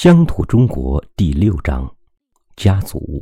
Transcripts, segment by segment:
乡土中国第6章，家族。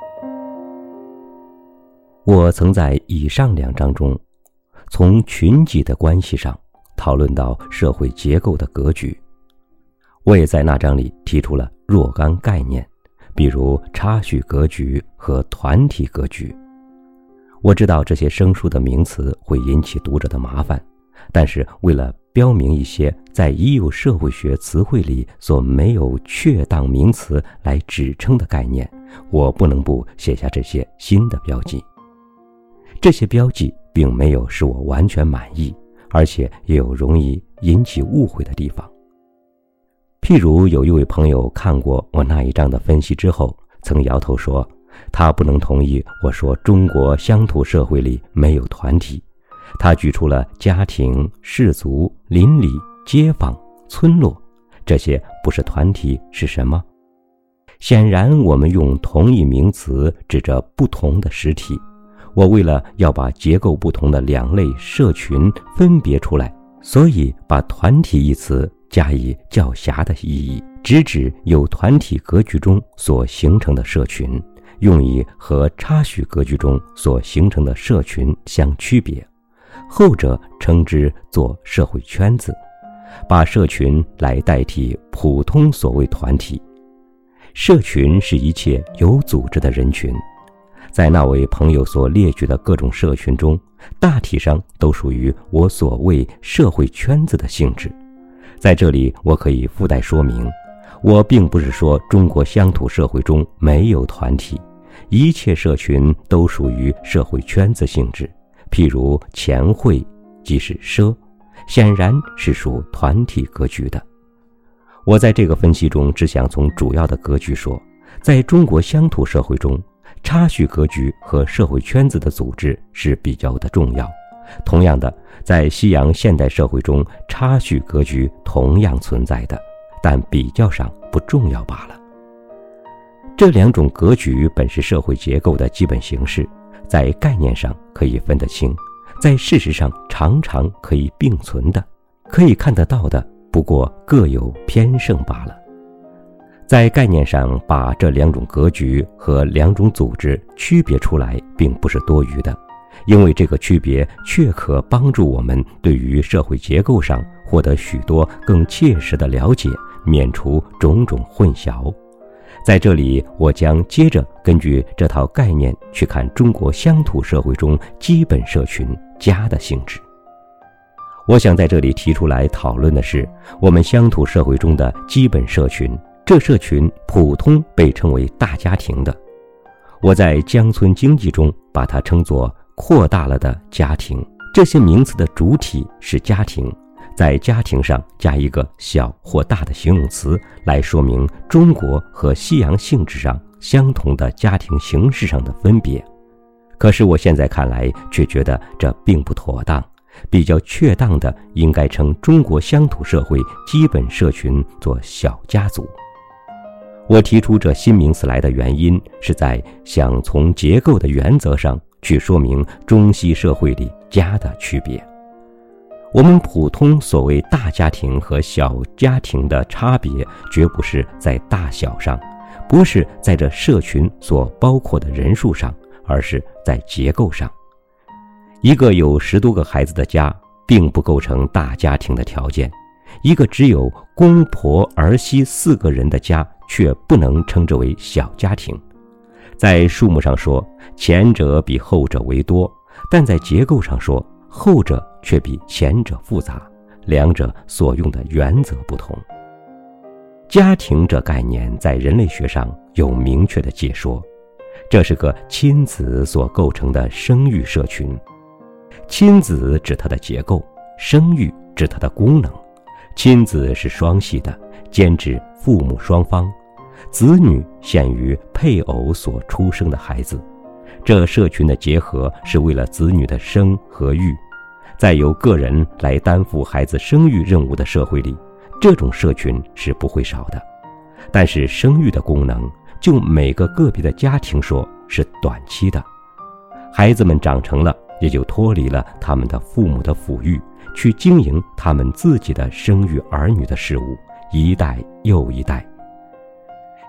我曾在以上2章中，从群集的关系上讨论到社会结构的格局。我也在那章里提出了若干概念，比如差序格局和团体格局。我知道这些生疏的名词会引起读者的麻烦，但是为了标明一些在已有社会学词汇里所没有确当名词来指称的概念，我不能不写下这些新的标记。这些标记并没有使我完全满意，而且也有容易引起误会的地方。譬如有一位朋友看过我那一章的分析之后，曾摇头说他不能同意我说中国乡土社会里没有团体。他举出了家庭、氏族、邻里、街坊、村落，这些不是团体是什么？显然我们用同一名词指着不同的实体。我为了要把结构不同的2类社群分别出来，所以把团体一词加以较狭的意义，直指有团体格局中所形成的社群，用以和差序格局中所形成的社群相区别。后者称之作社会圈子，把社群来代替普通所谓团体。社群是一切有组织的人群，在那位朋友所列举的各种社群中，大体上都属于我所谓社会圈子的性质。在这里我可以附带说明，我并不是说中国乡土社会中没有团体，一切社群都属于社会圈子性质。譬如钱会即是社，显然是属团体格局的。我在这个分析中只想从主要的格局说，在中国乡土社会中，差序格局和社会圈子的组织是比较的重要。同样的，在西洋现代社会中，差序格局同样存在的，但比较上不重要罢了。这2种格局本是社会结构的基本形式，在概念上可以分得清，在事实上常常可以并存的，可以看得到的，不过各有偏盛罢了。在概念上把这2种格局和2种组织区别出来，并不是多余的，因为这个区别确可帮助我们对于社会结构上获得许多更切实的了解，免除种种混淆。在这里，我将接着根据这套概念去看中国乡土社会中基本社群家的性质。我想在这里提出来讨论的是我们乡土社会中的基本社群，这社群普通被称为大家庭的。我在乡村经济中把它称作扩大了的家庭，这些名词的主体是家庭，在家庭上加一个小或大的形容词，来说明中国和西洋性质上相同的家庭形式上的分别。可是我现在看来却觉得这并不妥当，比较确当的应该称中国乡土社会基本社群做小家族。我提出这新名词来的原因，是在想从结构的原则上去说明中西社会里家的区别。我们普通所谓大家庭和小家庭的差别，绝不是在大小上，不是在这社群所包括的人数上，而是在结构上。一个有10多个孩子的家，并不构成大家庭的条件；一个只有公婆儿媳4个人的家，却不能称之为小家庭。在数目上说，前者比后者为多，但在结构上说，后者却比前者复杂，2者所用的原则不同。家庭这概念在人类学上有明确的解说，这是个亲子所构成的生育社群。亲子指它的结构，生育指它的功能。亲子是双系的，兼指父母双方，子女限于配偶所出生的孩子。这社群的结合是为了子女的生和育。在由个人来担负孩子生育任务的社会里，这种社群是不会少的。但是生育的功能，就每个个别的家庭说，是短期的。孩子们长成了，也就脱离了他们的父母的抚育，去经营他们自己的生育儿女的事物，一代又一代。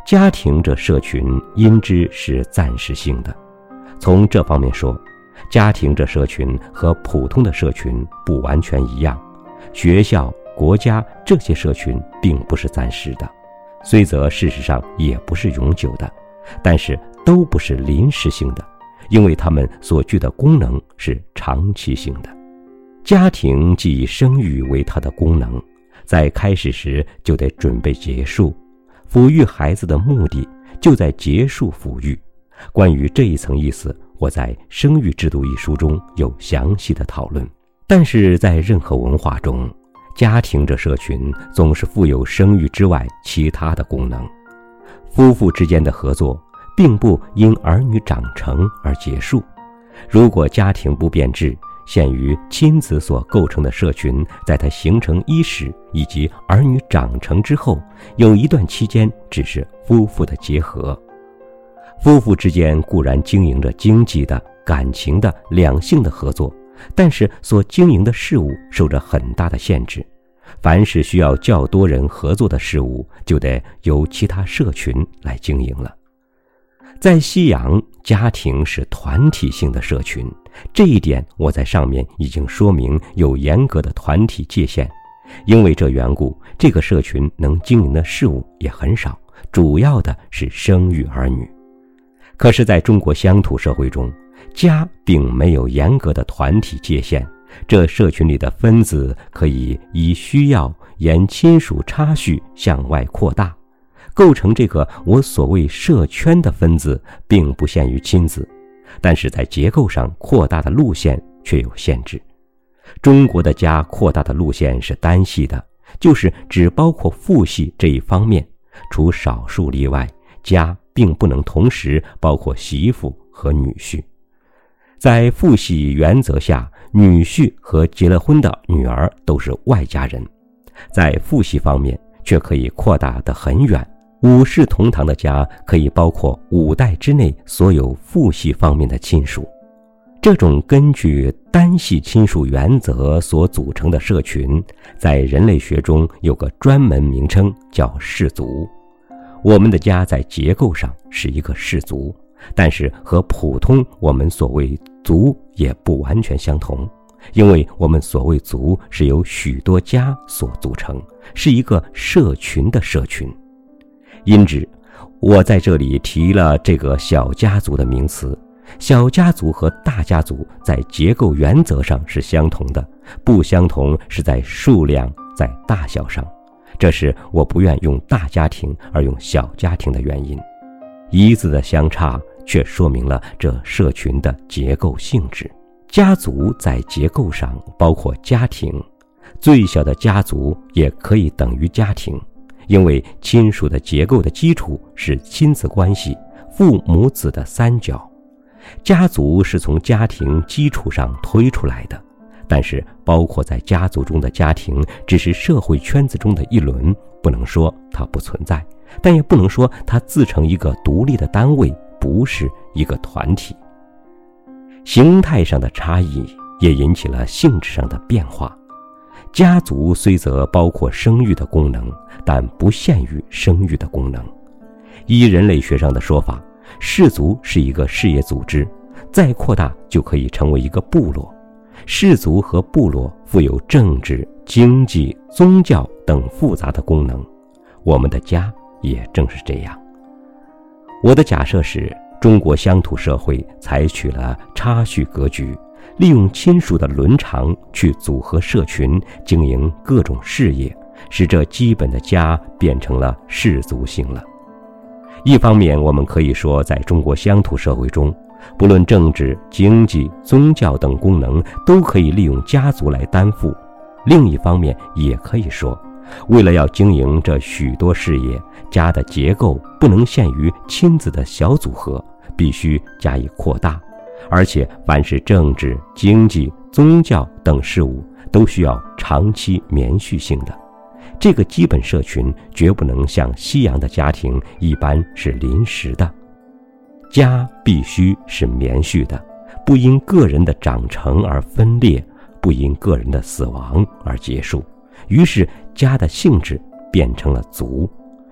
家庭这社群因之是暂时性的。从这方面说，家庭这社群和普通的社群不完全一样。学校、国家这些社群并不是暂时的，虽则事实上也不是永久的，但是都不是临时性的，因为它们所具的功能是长期性的。家庭既以生育为它的功能，在开始时就得准备结束，抚育孩子的目的就在结束抚育。关于这一层意思，我在《生育制度》一书中有详细的讨论。但是在任何文化中，家庭这社群总是负有生育之外其他的功能。夫妇之间的合作并不因儿女长成而结束。如果家庭不变质，限于亲子所构成的社群，在它形成伊始以及儿女长成之后，有一段期间只是夫妇的结合。夫妇之间固然经营着经济的、感情的、两性的合作，但是所经营的事物受着很大的限制。凡是需要较多人合作的事物，就得由其他社群来经营了。在西洋，家庭是团体性的社群，这一点我在上面已经说明有严格的团体界限。因为这缘故，这个社群能经营的事物也很少，主要的是生育儿女。可是在中国乡土社会中，家并没有严格的团体界限，这社群里的分子可以依需要沿亲属差序向外扩大，构成这个我所谓社圈的分子并不限于亲子，但是在结构上扩大的路线却有限制。中国的家扩大的路线是单系的，就是只包括父系这一方面，除少数例外，家并不能同时包括媳妇和女婿。在父系原则下，女婿和结了婚的女儿都是外家人。在父系方面却可以扩大得很远，五世同堂的家可以包括5代之内所有父系方面的亲属。这种根据单系亲属原则所组成的社群，在人类学中有个专门名称叫氏族。我们的家在结构上是一个氏族，但是和普通我们所谓族也不完全相同，因为我们所谓族是由许多家所组成，是一个社群的社群。因之，我在这里提了这个小家族的名词。小家族和大家族在结构原则上是相同的，不相同是在数量、在大小上。这是我不愿用大家庭而用小家庭的原因。一字的相差却说明了这社群的结构性质。家族在结构上包括家庭，最小的家族也可以等于家庭，因为亲属的结构的基础是亲子关系，父母子的三角。家族是从家庭基础上推出来的，但是包括在家族中的家庭只是社会圈子中的一轮，不能说它不存在，但也不能说它自成一个独立的单位，不是一个团体。形态上的差异也引起了性质上的变化。家族虽则包括生育的功能，但不限于生育的功能。依人类学上的说法，氏族是一个事业组织，再扩大就可以成为一个部落。氏族和部落负有政治、经济、宗教等复杂的功能。我们的家也正是这样。我的假设是，中国乡土社会采取了差序格局，利用亲属的伦常去组合社群，经营各种事业，使这基本的家变成了氏族性了。一方面，我们可以说，在中国乡土社会中，不论政治、经济、宗教等功能，都可以利用家族来担负；另一方面，也可以说，为了要经营这许多事业，家的结构不能限于亲子的小组合，必须加以扩大，而且凡是政治、经济、宗教等事物，都需要长期绵续性的。这个基本社群绝不能像西洋的家庭一般是临时的，家必须是绵续的，不因个人的长成而分裂，不因个人的死亡而结束。于是家的性质变成了族，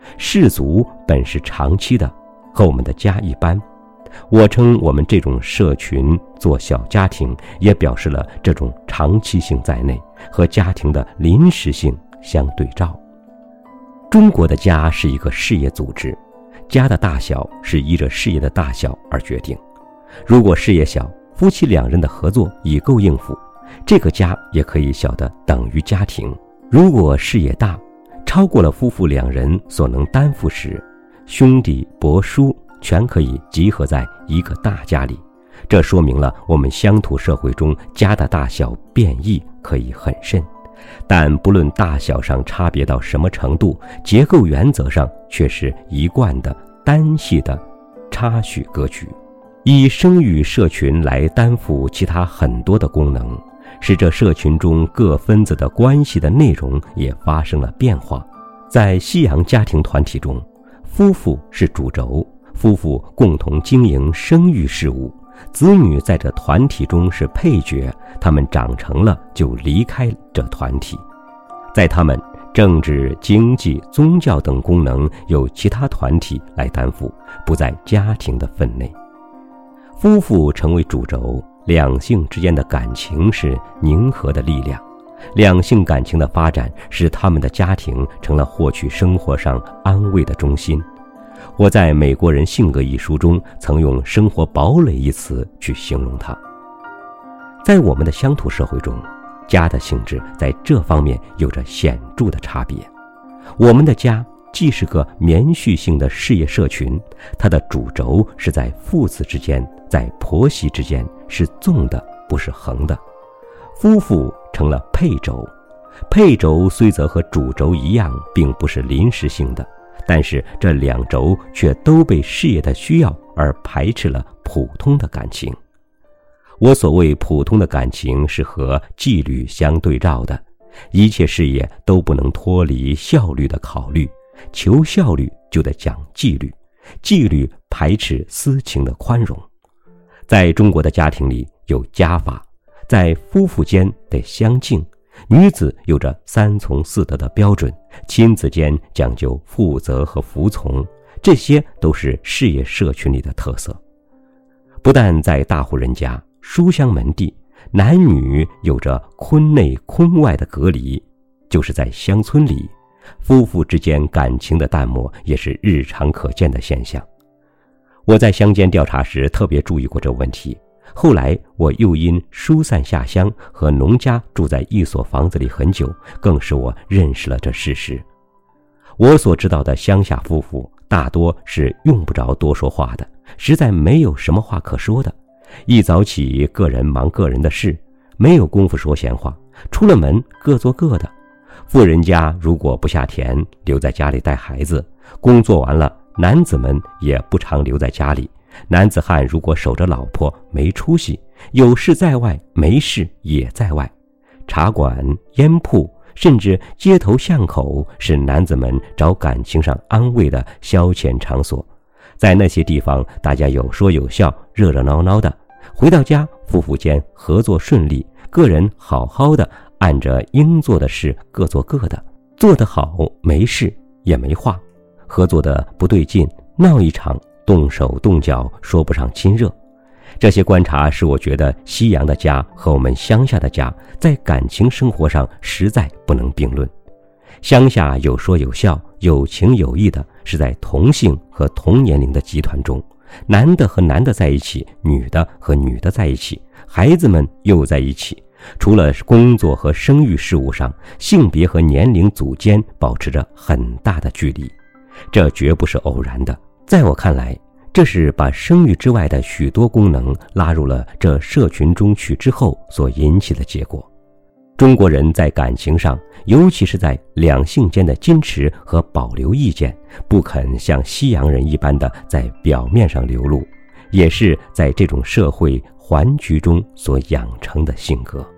氏族本是长期的，和我们的家一般。我称我们这种社群做小家庭，也表示了这种长期性在内，和家庭的临时性相对照。中国的家是一个事业组织，家的大小是依着事业的大小而决定。如果事业小，夫妻两人的合作已够应付，这个家也可以小得等于家庭。如果事业大，超过了夫妇两人所能担负时，兄弟伯叔全可以集合在一个大家里。这说明了我们乡土社会中家的大小变异可以很甚，但不论大小上差别到什么程度，结构原则上却是一贯的单系的差序格局，以生育社群来担负其他很多的功能，使这社群中各分子的关系的内容也发生了变化。在西洋家庭团体中，夫妇是主轴，夫妇共同经营生育事务，子女在这团体中是配角，他们长成了就离开这团体，在他们政治、经济、宗教等功能由其他团体来担负，不在家庭的分内。夫妇成为主轴，两性之间的感情是凝合的力量，两性感情的发展使他们的家庭成了获取生活上安慰的中心。我在《美国人性格》一书中曾用生活堡垒一词去形容它。在我们的乡土社会中，家的性质在这方面有着显著的差别。我们的家既是个绵续性的事业社群，它的主轴是在父子之间，在婆媳之间，是纵的，不是横的。夫妇成了配轴，配轴虽则和主轴一样，并不是临时性的，但是这两轴却都被事业的需要而排斥了普通的感情。我所谓普通的感情是和纪律相对照的，一切事业都不能脱离效率的考虑，求效率就得讲纪律，纪律排斥私情的宽容。在中国的家庭里有家法，在夫妇间得相敬，女子有着三从四德的标准，亲子间讲究负责和服从，这些都是事业社群里的特色。不但在大户人家、书香门第，男女有着坤内坤外的隔离，就是在乡村里，夫妇之间感情的淡漠也是日常可见的现象。我在乡间调查时特别注意过这问题，后来我又因疏散下乡和农家住在一所房子里很久，更使我认识了这事实。我所知道的乡下夫妇大多是用不着多说话的，实在没有什么话可说的，一早起个人忙个人的事，没有功夫说闲话，出了门各做各的。富人家如果不下田，留在家里带孩子，工作完了，男子们也不常留在家里。男子汉如果守着老婆没出息，有事在外，没事也在外。茶馆、烟铺，甚至街头巷口，是男子们找感情上安慰的消遣场所。在那些地方，大家有说有笑，热热闹闹的。回到家，夫妇间合作顺利，个人好好的按着应做的事各做各的，做得好没事也没话，合作的不对劲，闹一场，动手动脚，说不上亲热。这些观察使我觉得西洋的家和我们乡下的家在感情生活上实在不能并论。乡下有说有笑，有情有义的是在同性和同年龄的集团中，男的和男的在一起，女的和女的在一起，孩子们又在一起。除了工作和生育事务上，性别和年龄组间保持着很大的距离，这绝不是偶然的。在我看来，这是把生育之外的许多功能拉入了这社群中去之后所引起的结果。中国人在感情上，尤其是在两性间的矜持和保留意见，不肯像西洋人一般的在表面上流露，也是在这种社会环局中所养成的性格。